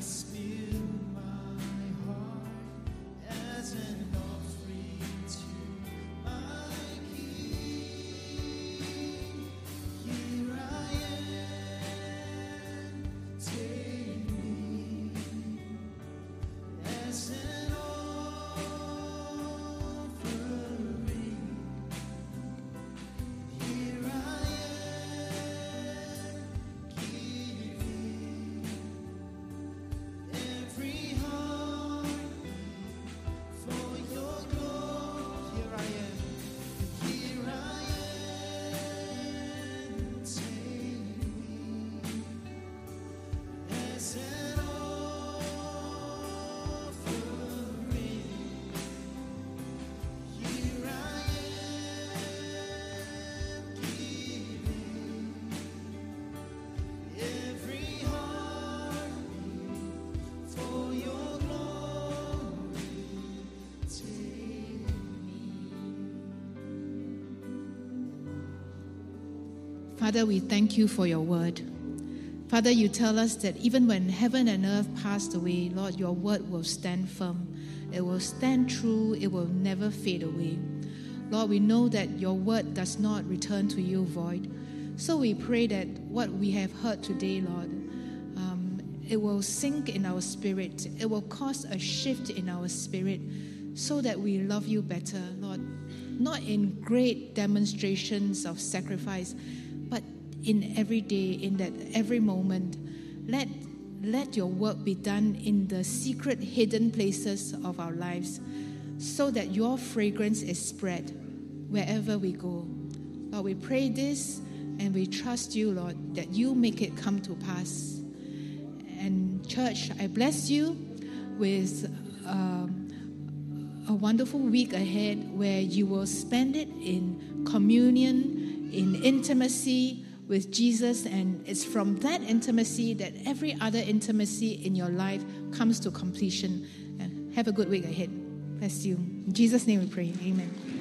Speaker 1: Father, we thank you for your word. Father, you tell us that even when heaven and earth passed away, Lord, your word will stand firm. It will stand true. It will never fade away. Lord, we know that your word does not return to you void. So we pray that what we have heard today, Lord, um, it will sink in our spirit. It will cause a shift in our spirit so that we love you better, Lord. Not in great demonstrations of sacrifice, but in every day, in that every moment. Let, let your work be done in the secret, hidden places of our lives so that your fragrance is spread wherever we go. Lord, we pray this and we trust you, Lord, that you make it come to pass. And church, I bless you with um, a wonderful week ahead where you will spend it in communion, in intimacy with Jesus, and it's from that intimacy that every other intimacy in your life comes to completion. And have a good week ahead. Bless you. In Jesus' name we pray. Amen.